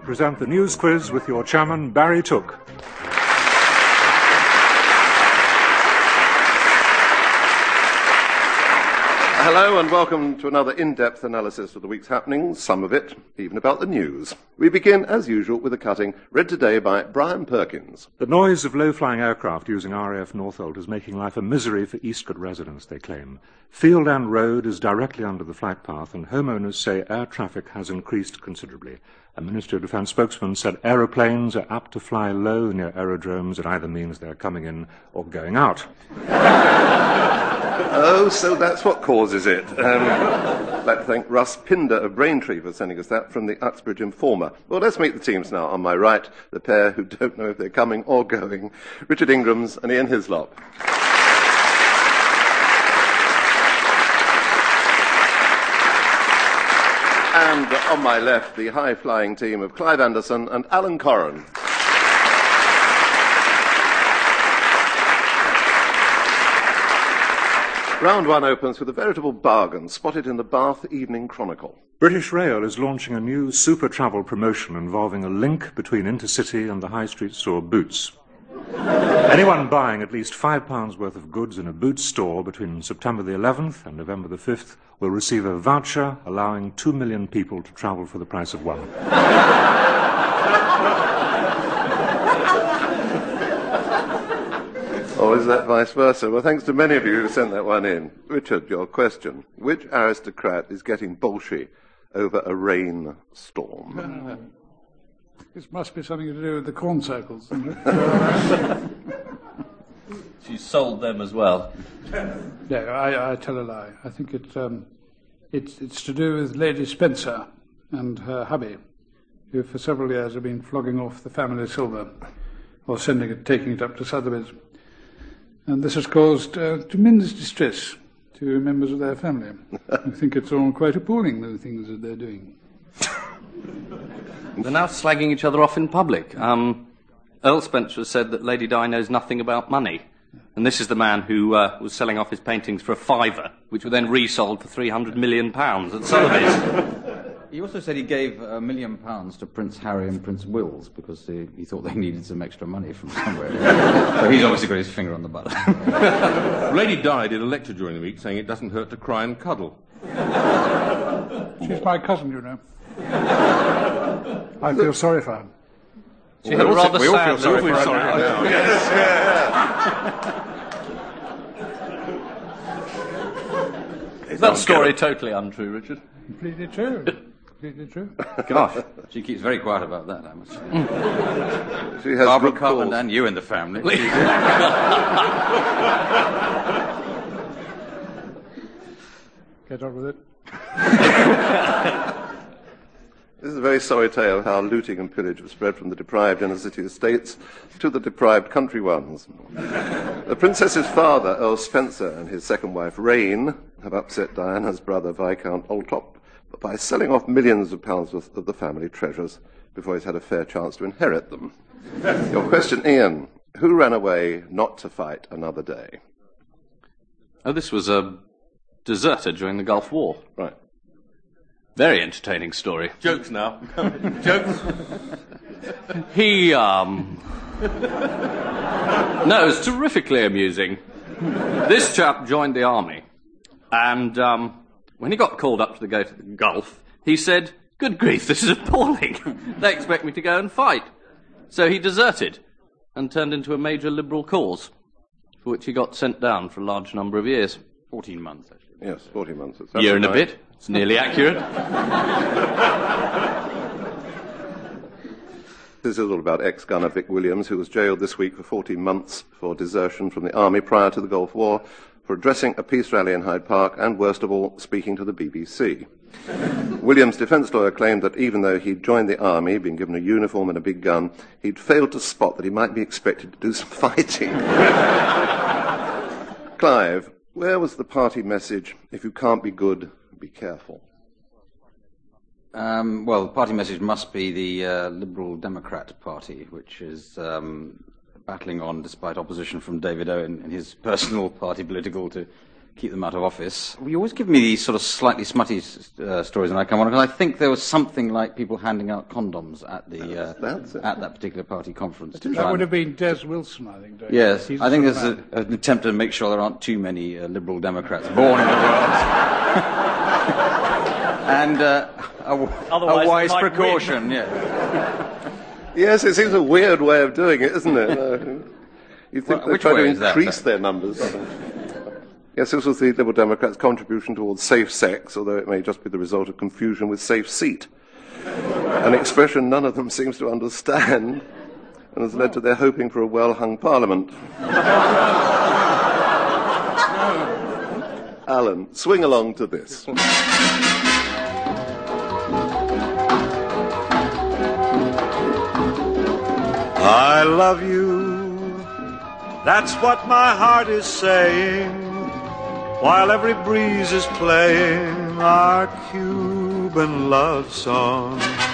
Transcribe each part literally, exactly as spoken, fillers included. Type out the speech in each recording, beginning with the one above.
present the news quiz with your chairman, Barry Took. Hello and welcome to another in-depth analysis of the week's happenings, some of it even about the news. We begin, as usual, with a cutting read today by Brian Perkins. The noise of low-flying aircraft using R A F Northolt is making life a misery for Eastcote residents, they claim. Field End Road is directly under the flight path, and homeowners say air traffic has increased considerably. A Ministry of Defence spokesman said aeroplanes are apt to fly low near aerodromes. It either means they're coming in or going out. Oh, so that's what causes it. Um, I'd like to thank Russ Pinder of Braintree for sending us that from the Uxbridge Informer. Well, let's meet the teams now. On my right, the pair who don't know if they're coming or going, Richard Ingrams and Ian Hislop. And on my left, the high-flying team of Clive Anderson and Alan Corran. Round one opens with a veritable bargain spotted in the Bath Evening Chronicle. British Rail is launching a new super travel promotion involving a link between Intercity and the high street store Boots. Anyone buying at least five pounds worth of goods in a Boots store between September the eleventh and November the fifth will receive a voucher allowing two million people to travel for the price of one. Or is that vice versa? Well, thanks to many of you who sent that one in. Richard, your question. Which aristocrat is getting bolshy over a rain storm? Uh, this must be something to do with the corn circles, isn't it? She sold them as well. No, I, I tell a lie. I think it, um, it's, it's to do with Lady Spencer and her hubby, who for several years have been flogging off the family silver, or sending it, taking it up to Sotheby's. And this has caused uh, tremendous distress to members of their family. I think it's all quite appalling, the things that they're doing. They're now slagging each other off in public. Um, Earl Spencer said that Lady Di knows nothing about money. And this is the man who uh, was selling off his paintings for a fiver, which were then resold for three hundred million pounds at Sotheby's. He also said he gave a million pounds to Prince Harry and Prince Wills because he, he thought they needed some extra money from somewhere. So he's obviously got his finger on the button. Lady Di did a lecture during the week saying it doesn't hurt to cry and cuddle. She's my cousin, you know. I feel sorry for her. She had a rather we all sad feel sorry look. for her now. Is that story totally untrue, Richard? Completely true. Completely true. Gosh, she keeps very quiet about that, I must say. She has Barbara good Cutland cause. and you in the family. Get on with it. This is a very sorry tale of how looting and pillage have spread from the deprived inner-city estates to the deprived country ones. The princess's father, Earl Spencer, and his second wife, Rain, have upset Diana's brother, Viscount Althorp, by selling off millions of pounds worth of the family treasures before he's had a fair chance to inherit them. Your question, Ian. Who ran away not to fight another day? Oh, this was a deserter during the Gulf War. Right. Very entertaining story. Jokes now. Jokes. He, um... No, it was terrifically amusing. This chap joined the army, and um, when he got called up to the go to the Gulf, he said, "Good grief, this is appalling. They expect me to go and fight." So he deserted and turned into a major liberal cause, for which he got sent down for a large number of years. Fourteen months, actually. Yes, forty months. It's A year and a right. bit. It's nearly accurate. This is all about ex-gunner Vic Williams, who was jailed this week for fourteen months for desertion from the army prior to the Gulf War, for addressing a peace rally in Hyde Park and, worst of all, speaking to the B B C. Williams' defence lawyer claimed that even though he'd joined the army, been given a uniform and a big gun, he'd failed to spot that he might be expected to do some fighting. Clive, where was the party message, "If you can't be good, be careful"? Um, well, the party message must be the uh, Liberal Democrat Party, which is um, battling on despite opposition from David Owen and his personal party political to keep them out of office. You always give me these sort of slightly smutty uh, stories, and I come on because I think there was something like people handing out condoms at the uh, That's it. at that particular party conference. to That try would and- have been Des Wilson, I think. Don't you? Yes, He's I think the there's sort of a, man. an attempt to make sure there aren't too many uh, Liberal Democrats born in the world. and uh, a, Otherwise a they wise might precaution, yeah. Yes, it seems a weird way of doing it, isn't it? Uh, you think Well, they which try to way is that, increase then? their numbers. Yes, this was the Liberal Democrats' contribution towards safe sex, although it may just be the result of confusion with safe seat. An expression none of them seems to understand, and has led to their hoping for a well-hung parliament. Alan, swing along to this. I love you, that's what my heart is saying, while every breeze is playing our Cuban love song.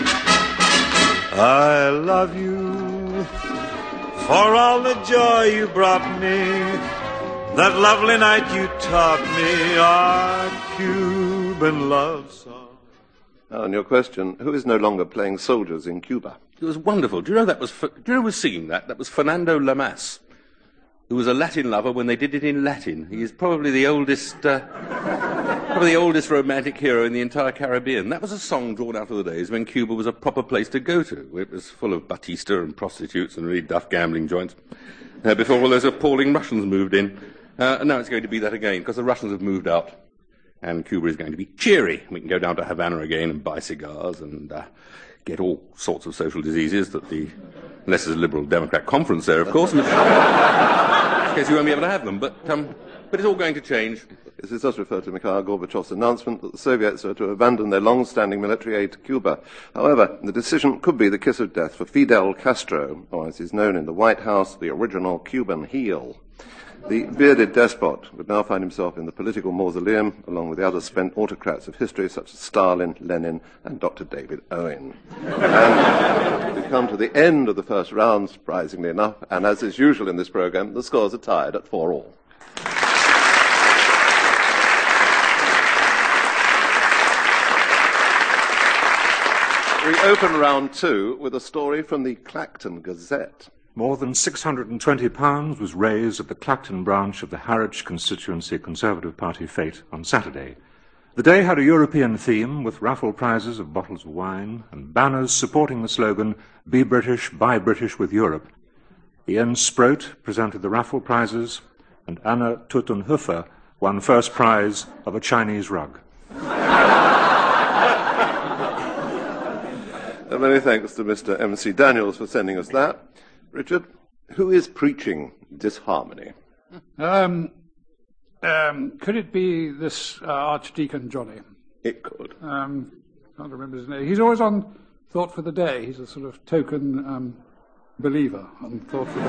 I love you for all the joy you brought me, that lovely night you taught me our Cuban love song. Now, on your question, who is no longer playing soldiers in Cuba? It was wonderful. Do you know that was? Do you know who was singing that? That was Fernando Lamas, who was a Latin lover when they did it in Latin. He is probably the oldest, uh, probably the oldest romantic hero in the entire Caribbean. That was a song drawn out of the days when Cuba was a proper place to go to. It was full of Batista and prostitutes and really duff gambling joints. Uh, before all those appalling Russians moved in, uh, and now it's going to be that again because the Russians have moved out, and Cuba is going to be cheery. We can go down to Havana again and buy cigars and uh, get all sorts of social diseases that the, unless there's a Liberal Democrat conference there, of course, in which case you won't be able to have them. But, um, but it's all going to change. This is just referred to Mikhail Gorbachev's announcement that the Soviets are to abandon their long-standing military aid to Cuba. However, the decision could be the kiss of death for Fidel Castro, or as he's known in the White House, the original Cuban heel. The bearded despot would now find himself in the political mausoleum, along with the other spent autocrats of history, such as Stalin, Lenin, and Doctor David Owen. And we come to the end of the first round, surprisingly enough, and as is usual in this programme, the scores are tied at four all. We open round two with a story from the Clacton Gazette. More than six hundred twenty pounds was raised at the Clacton branch of the Harwich constituency Conservative Party fete on Saturday. The day had a European theme with raffle prizes of bottles of wine and banners supporting the slogan, "Be British, buy British with Europe." Ian Sproat presented the raffle prizes, and Anna Tuttenhofer won first prize of a Chinese rug. And many thanks to Mister M C Daniels for sending us that. Richard, who is preaching disharmony? Um, um, could it be this uh, Archdeacon Johnny? It could. Um, can't remember his name. He's always on Thought for the Day. He's a sort of token um, believer on Thought for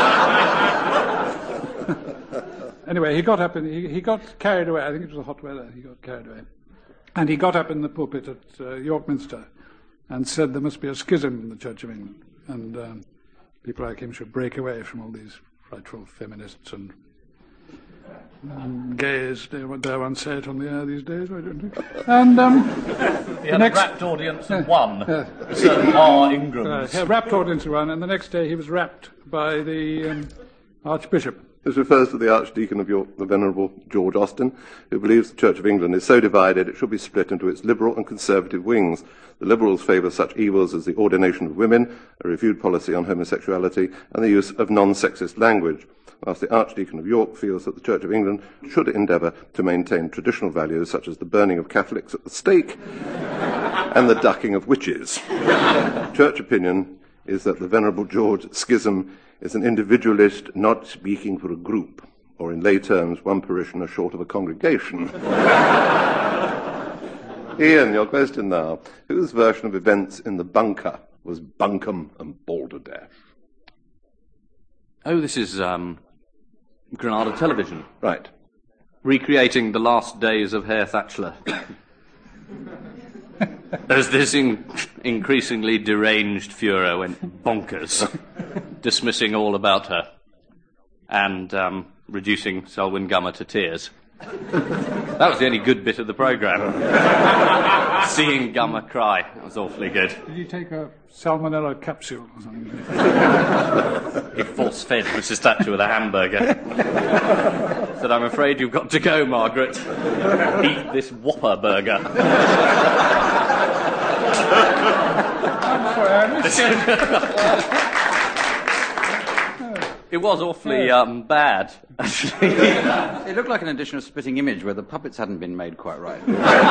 the Day. Anyway, he got up and he, he got carried away. I think it was the hot weather. He got carried away. And he got up in the pulpit at uh, York Minster and said there must be a schism in the Church of England. And um, people like him should break away from all these frightful feminists and um, gays. Dare one say it on the air these days? I don't know. And um, He had next, a rapt audience of one, a certain R. Ingram. uh, a rapt audience of one, and the next day he was rapped by the um, Archbishop. This refers to the Archdeacon of York, the Venerable George Austin, who believes the Church of England is so divided it should be split into its liberal and conservative wings. The Liberals favour such evils as the ordination of women, a reviewed policy on homosexuality, and the use of non-sexist language, whilst the Archdeacon of York feels that the Church of England should endeavour to maintain traditional values such as the burning of Catholics at the stake and the ducking of witches. Church opinion is that the Venerable George schism is an individualist not speaking for a group, or in lay terms, one parishioner short of a congregation. Ian, your question now. Whose version of events in the bunker was bunkum and balderdash? Oh, this is um, Granada Television, Right. recreating the last days of Herr Thatchler. As this in- increasingly deranged Führer went bonkers, dismissing all about her, and um, reducing Selwyn Gummer to tears. That was the only good bit of the programme. Seeing Gummer cry. That was awfully good. Did you take a salmonella capsule or something? He force-fed Missus Thatcher with a hamburger. Said, I'm afraid you've got to go, Margaret. Eat this Whopper burger. I'm sorry, I missed it. It was awfully um, bad, actually. It looked like an edition of Spitting Image where the puppets hadn't been made quite right.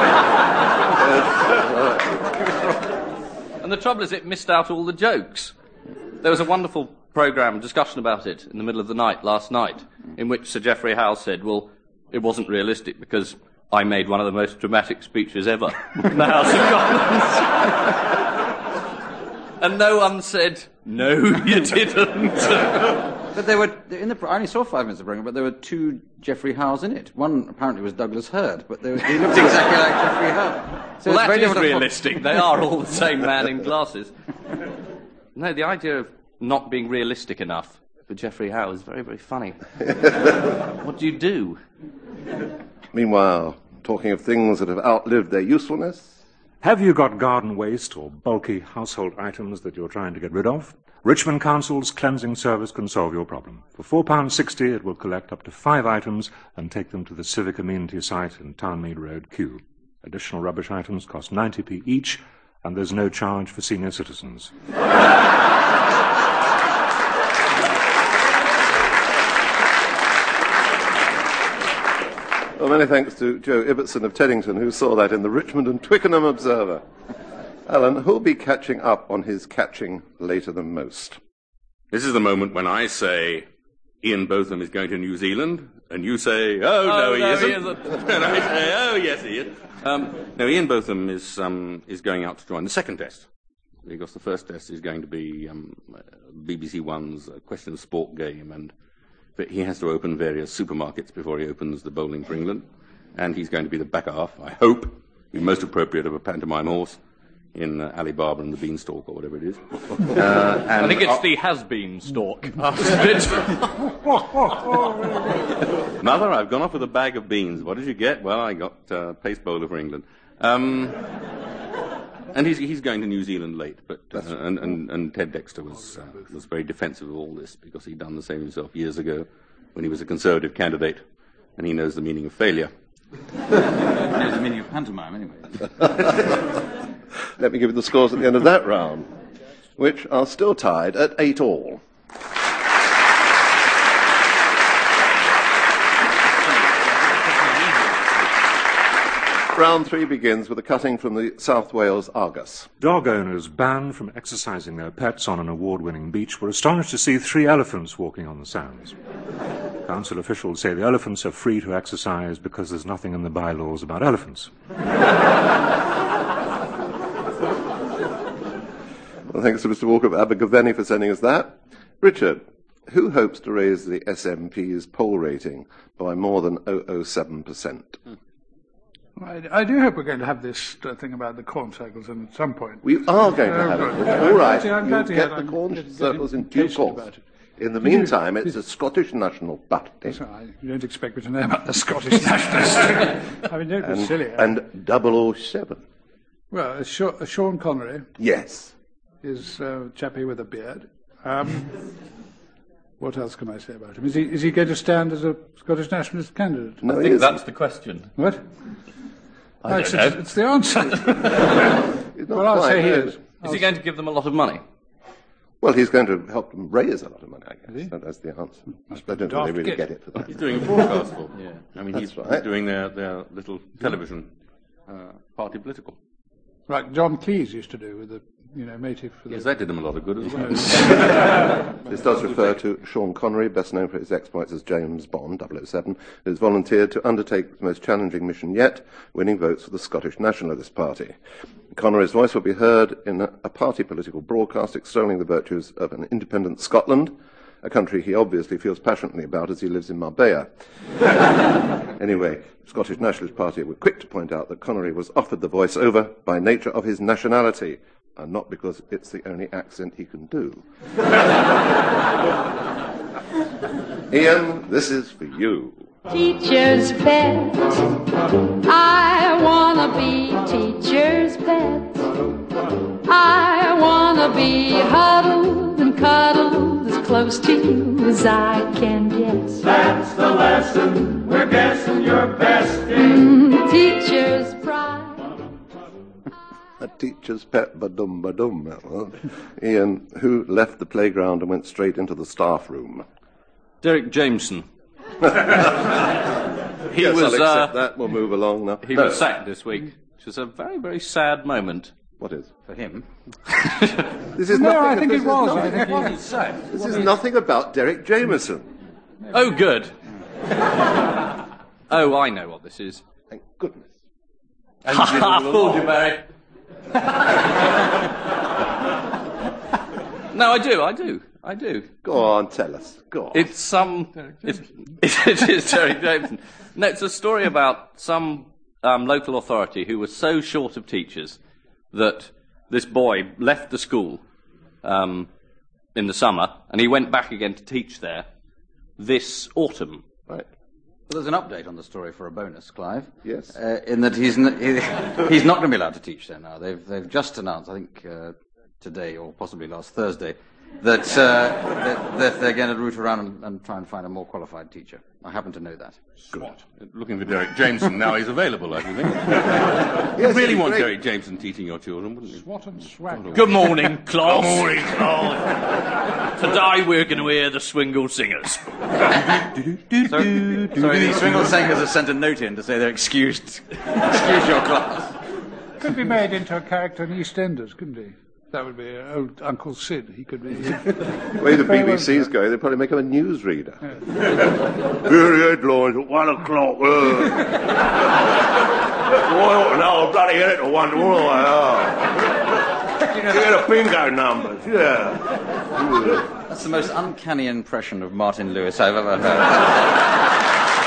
And the trouble is it missed out all the jokes. There was a wonderful programme discussion about it in the middle of the night last night, in which Sir Geoffrey Howe said, well, it wasn't realistic because I made one of the most dramatic speeches ever in the House of Commons. And no one said, no, you didn't. But there were, in the, I only saw five minutes of the programme, but there were two Geoffrey Howes in it. One apparently was Douglas Hurd, but there was, he looked exactly like Geoffrey Howe. So Well, it's that very is difficult to- realistic. They are all the same man in glasses. No, the idea of not being realistic enough for Geoffrey Howe is very, very funny. What do you do? Meanwhile, talking of things that have outlived their usefulness, Have you got garden waste or bulky household items that you're trying to get rid of? Richmond Council's cleansing service can solve your problem. For four pounds sixty, it will collect up to five items and take them to the civic amenity site in Townmead Road, Kew. Additional rubbish items cost ninety p each, and there's no charge for senior citizens. well, many thanks to Joe Ibbotson of Teddington, who saw that in the Richmond and Twickenham Observer. Alan, who'll be catching up on his catching later than most? This is the moment when I say Ian Botham is going to New Zealand, and you say, oh, no, Oh, he no, isn't. he isn't. and I say, oh, yes, he is. Um, no, Ian Botham is, um, is going out to join the second test, because the first test is going to be um, B B C One's uh, Question of Sport game, and he has to open various supermarkets before he opens the bowling for England, and he's going to be the back half, I hope, be most appropriate of a pantomime horse in uh, Alibaba and the Beanstalk, or whatever it is. Uh, and I think it's uh, the has-been stalk. Mother, I've gone off with a bag of beans. What did you get? Well, I got uh, paste bowler for England. Um, and he's, he's going to New Zealand late, but uh, and, and, and Ted Dexter was uh, was very defensive of all this because he'd done the same himself years ago when he was a Conservative candidate, and he knows the meaning of failure. There's the meaning of pantomime, anyway. Let me give you the scores at the end of that round, which are still tied at eight all. Round three begins with a cutting from the South Wales Argus. Dog owners banned from exercising their pets on an award-winning beach were astonished to see three elephants walking on the sands. Council officials say the elephants are free to exercise because there's nothing in the bylaws about elephants. Well, thanks to Mister Walker of Abergavenny for sending us that. Richard, who hopes to raise the S M P's poll rating by more than zero point zero seven percent? I, I do hope we're going to have this uh, thing about the corn circles and at some point. We are going to Oh, have good. it. I'm All right, glad to- I'm you'll glad to get hear the I'm corn getting- circles in getting due patient course. about it. In the Did you- meantime, it's did- a Scottish national party. So I, you don't expect me to know about the Scottish nationalists. I mean, don't be And, silly. and double oh seven. Well, uh, Sha- uh, Sean Connery Yes. is uh, a chappie with a beard. Um, what else can I say about him? Is he, is he going to stand as a Scottish nationalist candidate? No, I he think isn't. that's the question. What? I Oh, don't it's, know. it's, it's the answer. He's not well, I'll quite, say he no. is. Is he going to give them a lot of money? Well, he's going to help them raise a lot of money, I he? guess. That, that's the answer. Must I be don't think daft they really git. get it for that. He's doing a broadcast for them. Yeah. I mean, That's he's, right. he's doing their, their little television uh, party political. Like John Cleese used to do with the, you know, motive for the... Yes, that did him a lot of good as well. This does refer to Sean Connery, best known for his exploits as James Bond, double oh seven, who has volunteered to undertake the most challenging mission yet, winning votes for the Scottish Nationalist Party. Connery's voice will be heard in a, a party political broadcast extolling the virtues of an independent Scotland, a country he obviously feels passionately about as he lives in Marbella. Anyway, the Scottish Nationalist Party were quick to point out that Connery was offered the voice over by nature of his nationality, and not because it's the only accent he can do. Ian, this is for you. Teacher's pet. I wanna be teacher's pet. I wanna be huddled and cuddled as close to you as I can guess. That's the lesson we're guessing you're best in. Mm, teacher's pride. A teacher's pet, ba-dum, ba-dum, that was. Ian, who left the playground and went straight into the staff room? Derek Jameson. he yes, was, I'll accept uh, that. We'll move along now. He no. was sacked this week, which was a very, very sad moment. What is? For him. This is No, nothing. I think this it was. Is I think it nothing, was sacked. this is nothing about Derek Jameson. Oh, good. Oh, I know what this is. Thank goodness. Ha ha, fooled you, Barry. No, I do, I do, I do. Go on, tell us. Go on. It's some... It's, it is Derek Jameson. No, it's a story about some um, local authority who was so short of teachers that this boy left the school um, in the summer, and he went back again to teach there this autumn. Right. Well, there's an update on the story for a bonus, Clive. Yes. Uh, in that he's n- he, he's not going to be allowed to teach there now. They've they've just announced, I think uh, today or possibly last Thursday, that, uh, that, that they're going to root around and, and try and find a more qualified teacher. I happen to know that. Good. Looking for Derek Jameson now he's available, I think. Yes, You really want great. Derek Jameson teaching your children, wouldn't you? Swat and swag. Good morning, class. Good morning, Claude. Today we're going to hear the Swingle Singers. So, sorry, the Swingle Singers have sent a note in to say they're excused. Excuse your class. Could be made into a character in EastEnders, couldn't he? That would be uh, old Uncle Sid. He could be. The way the B B C's going, they'd probably make him a newsreader. Yeah. Here are the headlines at one o'clock. Uh. Well, now, bloody hell, it's a wonder what they are. Get the bingo numbers, yeah. That's the most uncanny impression of Martin Lewis I've ever heard.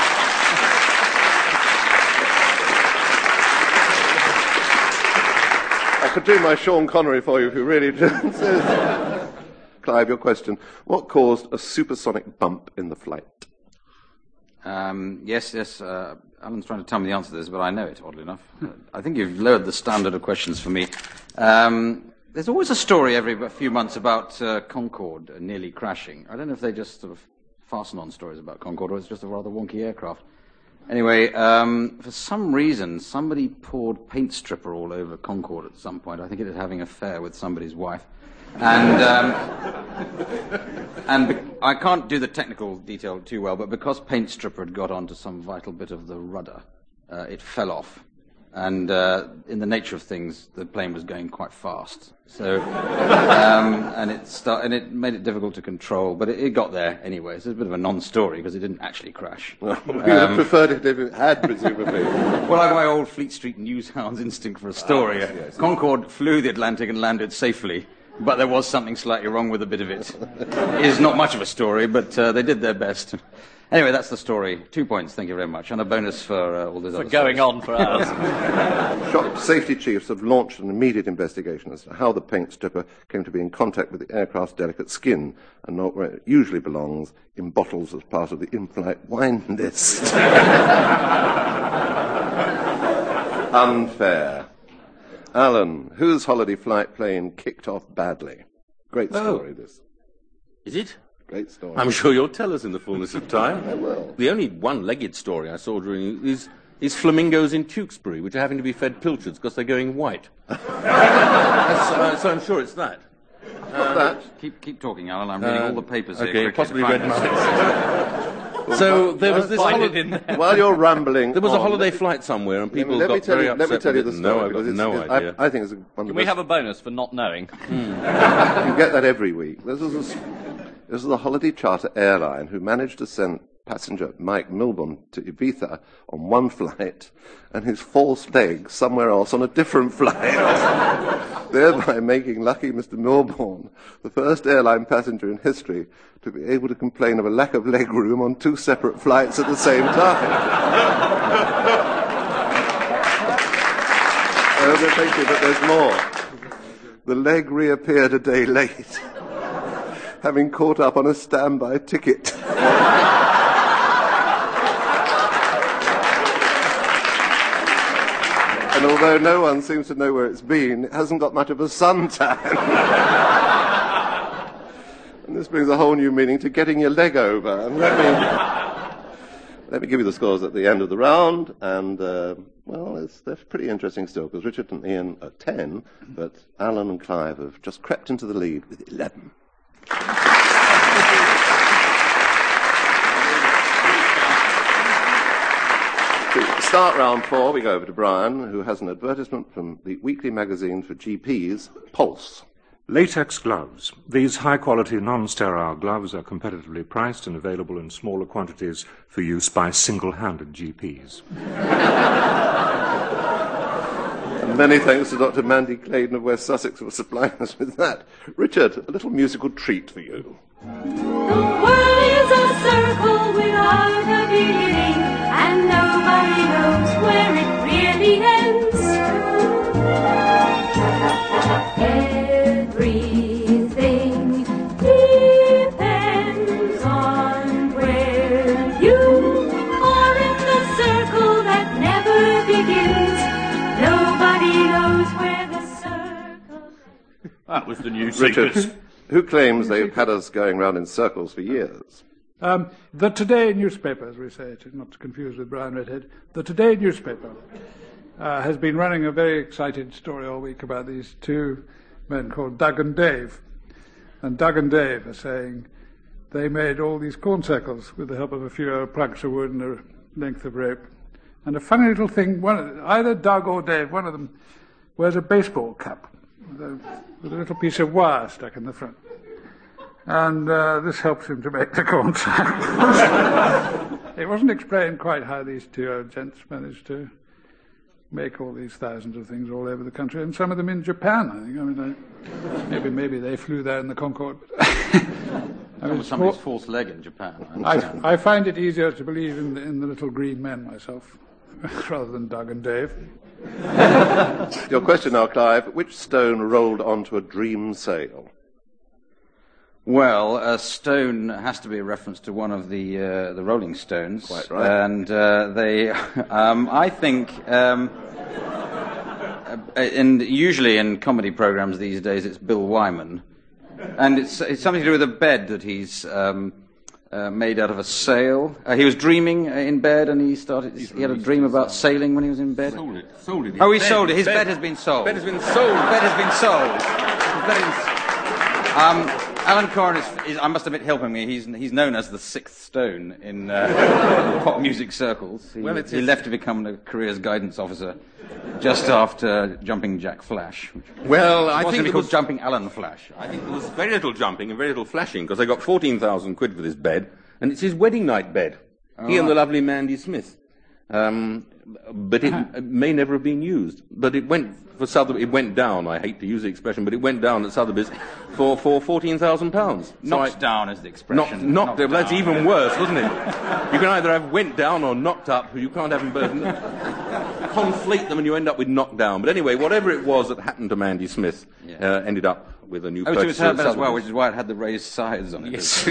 I could do my Sean Connery for you if you really do. Clive, your question. What caused a supersonic bump in the flight? Um, yes, yes. Uh, Alan's trying to tell me the answer to this, but I know it, oddly enough. I think you've lowered the standard of questions for me. Um, there's always a story every few months about uh, Concorde uh, nearly crashing. I don't know if they just sort of fasten on stories about Concorde or it's just a rather wonky aircraft. Anyway, um, for some reason, somebody poured paint stripper all over Concorde at some point. I think it was having an affair with somebody's wife. And um, and be- I can't do the technical detail too well, but because paint stripper had got onto some vital bit of the rudder, uh, it fell off. And uh, in the nature of things, the plane was going quite fast. So, um, and it start, and it made it difficult to control, but it, it got there anyway. So it's a bit of a non-story because it didn't actually crash. Well, you'd have Um, preferred it if it had, presumably. Well, I have my old Fleet Street Newshound's instinct for a story. yes, yes. Concorde flew the Atlantic and landed safely, but there was something slightly wrong with a bit of it. It is not much of a story, but uh, they did their best. Anyway, that's the story. Two points, thank you very much, and a bonus for uh, all those For other going stories. on for hours. Shocked safety chiefs have launched an immediate investigation as to how the paint stripper came to be in contact with the aircraft's delicate skin and not where it usually belongs, in bottles as part of the in-flight wine list. Unfair. Alan, whose holiday flight plane kicked off badly? Great story, this. Is it? Great story. I'm sure you'll tell us in the fullness of time. I will. The only one-legged story I saw during is, is flamingos in Tewkesbury, which are having to be fed pilchards because they're going white. That's, uh, so I'm sure it's that. What's that? Keep, keep talking, Alan. I'm reading Uh, all the papers here. okay, quickly possibly to find read this. mine. So there was this Find holi- it in there. While you're rambling there was a on, holiday let me- flight somewhere, and let me- people let me got tell very you, upset Let me tell you with the it. story. No, I've because got it's, no it- idea. I, I think it's one of the Can we best- have a bonus for not knowing? You get that every week. This was a, s- this was a holiday charter airline who managed to send passenger Mike Milburn to Ibiza on one flight and his false leg somewhere else on a different flight, thereby making lucky Mister Milburn the first airline passenger in history to be able to complain of a lack of leg room on two separate flights at the same time. Oh, thank you, but there's more. The leg reappeared a day late, having caught up on a standby ticket. And although no one seems to know where it's been, it hasn't got much of a suntan. And this brings a whole new meaning to getting your leg over. And let me, let me give you the scores at the end of the round. And, uh, well, it's, they're pretty interesting still, because Richard and Ian are ten, but Alan and Clive have just crept into the lead with eleven. To start round four, we go over to Brian, who has an advertisement from the weekly magazine for G Ps, Pulse. Latex gloves. These high-quality, non-sterile gloves are competitively priced and available in smaller quantities for use by single-handed G Ps. And many thanks to Doctor Mandy Claydon of West Sussex for supplying us with that. Richard, a little musical treat for you. The world is a circle without a beginning, and nobody knows where it really ends. Everything depends on where you are in the circle that never begins. Nobody knows where the circle ends. That was the new Richard, secret. who claims they've had us going round in circles for years? Um, the Today newspaper, as we say it, not to confuse with Brian Redhead, the Today newspaper uh, has been running a very excited story all week about these two men called Doug and Dave. And Doug and Dave are saying they made all these corn circles with the help of a few planks of wood and a length of rope. And a funny little thing, one, either Doug or Dave, one of them wears a baseball cap with a, with a little piece of wire stuck in the front. And uh, this helps him to make the corn circles. It wasn't explained quite how these two old gents managed to make all these thousands of things all over the country, and some of them in Japan, I think. I mean, I, maybe maybe they flew there in the Concorde. I mean, somebody's fourth leg in Japan. I, I find it easier to believe in the, in the little green men myself, rather than Doug and Dave. Your question now, Clive. Which stone rolled onto a dream sail? Well, a stone has to be a reference to one of the uh, the Rolling Stones. Quite right. And uh, they, um, I think, um, and usually in comedy programs these days it's Bill Wyman, and it's it's something to do with a bed that he's um, uh, made out of a sail. Uh, he was dreaming in bed, and he started. He's he had a dream about sailing when he was in bed. Sold it. Sold it. Oh, he bed, sold it. His bed, bed has been sold. Bed has been sold. Bed has been sold. His bed has been, um, Alan Corrin is, is, I must admit, helping me. He's he's known as the sixth stone in uh, pop music circles. He, Well, it's- he left to become a careers guidance officer just after jumping Jack Flash. Well, I I think think it called was, jumping Alan Flash. I think there was very little jumping and very little flashing because they got fourteen thousand quid for this bed, and it's his wedding night bed. he and the lovely Mandy Smith. Um, but it may never have been used. But it went for Sotheby. It went down. I hate to use the expression, but it went down at Sotheby's for for fourteen thousand pounds. Knocked down is the expression. Knocked, knocked, Knocked that's down. even worse, wasn't it? You can either have went down or knocked up. You can't have them both. Conflate them, and you end up with knocked down. But anyway, whatever it was that happened to Mandy Smith Yeah. uh, ended up with a new. Oh, it was purchaser her at bed as well, Sotheby's. which is why it had the raised sides on it. Yes.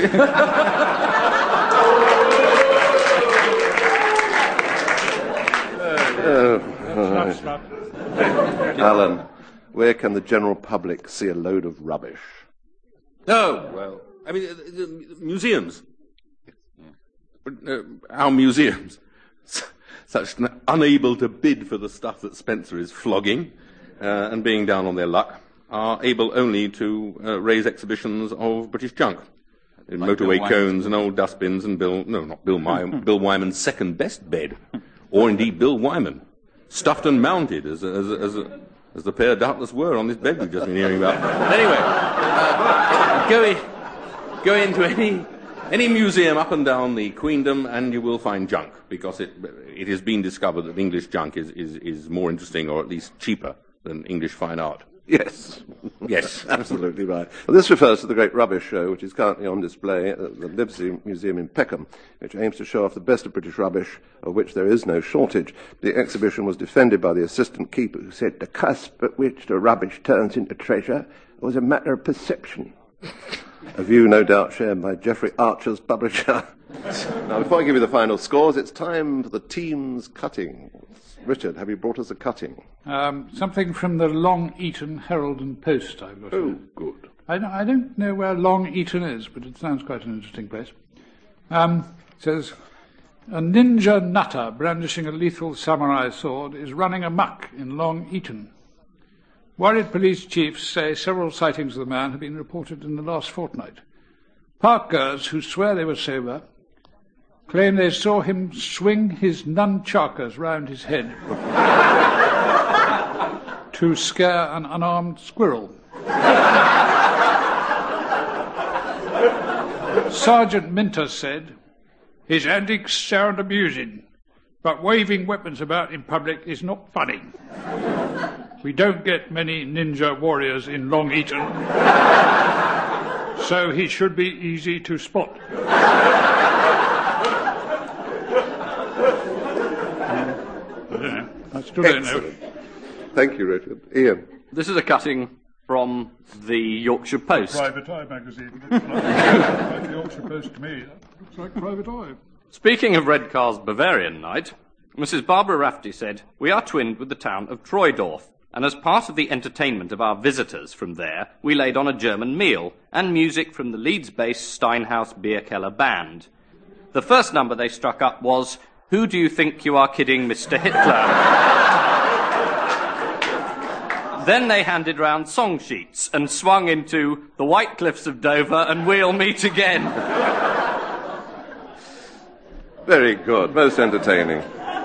Alan, where can the general public see a load of rubbish? Oh, well, I mean, uh, the museums. Uh, our museums, such n- unable to bid for the stuff that Spencer is flogging uh, and being down on their luck, are able only to uh, raise exhibitions of British junk. In Like motorway Bill cones and old dustbins and Bill, no, not Bill Wyman, Bill Wyman's second best bed, or indeed Bill Wyman, stuffed and mounted as, as, as, as the pair doubtless were on this bed we've just been hearing about. But anyway, uh, go, in, go into any, any museum up and down the Queendom and you will find junk, because it, it has been discovered that English junk is, is, is more interesting, or at least cheaper, than English fine art. Yes. Yes. Absolutely right. Well, this refers to the Great Rubbish Show, which is currently on display at the Liberty Museum in Peckham, which aims to show off the best of British rubbish, of which there is no shortage. The exhibition was defended by the assistant keeper, who said the cusp at which the rubbish turns into treasure was a matter of perception. A view no doubt shared by Geoffrey Archer's publisher. Now, before I give you the final scores, it's time for the team's cuttings. Richard, have you brought us a cutting? Um, something from the Long Eaton Herald and Post, I've got. Oh, good. I don't, I don't know where Long Eaton is, but it sounds quite an interesting place. Um, it says, a ninja nutter brandishing a lethal samurai sword is running amok in Long Eaton. Worried police chiefs say several sightings of the man have been reported in the last fortnight. Park-goers who swear they were sober claim they saw him swing his nunchakas round his head to scare an unarmed squirrel. Sergeant Minter said, his antics sound amusing, but waving weapons about in public is not funny. We don't get many ninja warriors in Long Eaton, so he should be easy to spot. I still don't know. Thank you, Richard. Ian. This is a cutting from the Yorkshire Post. Private Eye magazine. Looks like, like the Yorkshire Post to me. That looks like Private Eye. Speaking of Redcar's Bavarian night, Missus Barbara Rafferty said, we are twinned with the town of Troydorf, and as part of the entertainment of our visitors from there, we laid on a German meal and music from the Leeds-based Steinhaus Bierkeller band. The first number they struck up was, Who Do You Think You Are Kidding, Mister Hitler? Then they handed round song sheets and swung into The White Cliffs of Dover and We'll Meet Again. Very good. Most entertaining.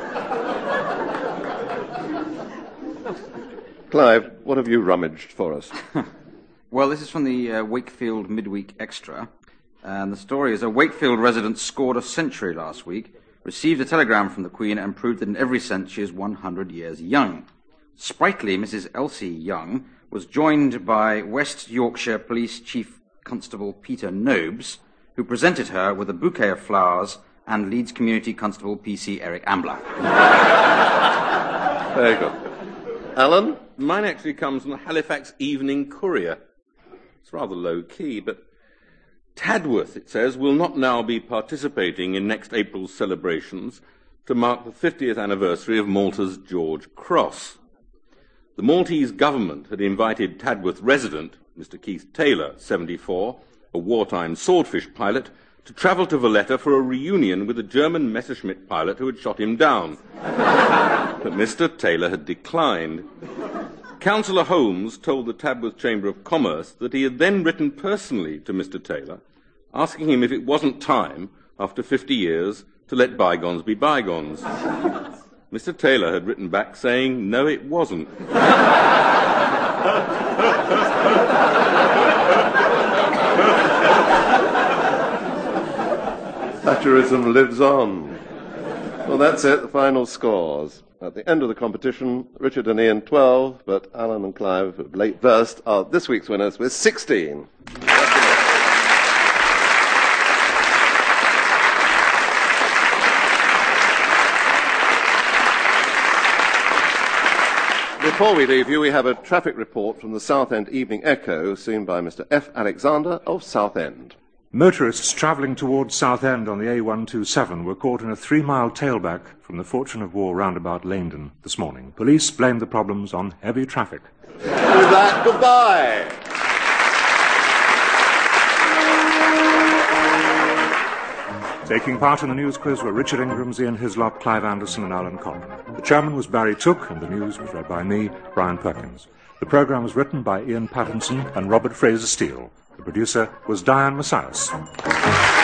Clive, what have you rummaged for us? Well, this is from the uh, Wakefield Midweek Extra. And the story is a Wakefield resident scored a century last week, received a telegram from the Queen, and proved that in every sense she is one hundred years young. Sprightly Missus Elsie Young was joined by West Yorkshire Police Chief Constable Peter Nobes, who presented her with a bouquet of flowers, and Leeds Community Constable P C Eric Ambler. Very good. Alan? Mine actually comes from the Halifax Evening Courier. It's rather low-key, but Tadworth, it says, will not now be participating in next April's celebrations to mark the fiftieth anniversary of Malta's George Cross. The Maltese government had invited Tadworth resident, Mister Keith Taylor, seventy-four, a wartime swordfish pilot, to travel to Valletta for a reunion with a German Messerschmitt pilot who had shot him down. But Mister Taylor had declined. Councillor Holmes told the Tadworth Chamber of Commerce that he had then written personally to Mister Taylor, asking him if it wasn't time, after fifty years, to let bygones be bygones. Mister Taylor had written back saying, no, it wasn't. Thatcherism lives on. Well, that's it, the final scores. At the end of the competition, Richard and Ian twelve, but Alan and Clive, of late burst, are this week's winners with sixteen. Before we leave you, we have a traffic report from the Southend Evening Echo, seen by Mister F. Alexander of Southend. Motorists travelling towards Southend on the A one twenty-seven were caught in a three-mile tailback from the Fortune of War roundabout Leindon this morning. Police blamed the problems on heavy traffic. With that, goodbye. Taking part in the news quiz were Richard Ingrams, Ian Hislop, Clive Anderson and Alan Cotton. The chairman was Barry Took, and the news was read by me, Brian Perkins. The programme was written by Ian Pattinson and Robert Fraser-Steele. The producer was Diane Messias.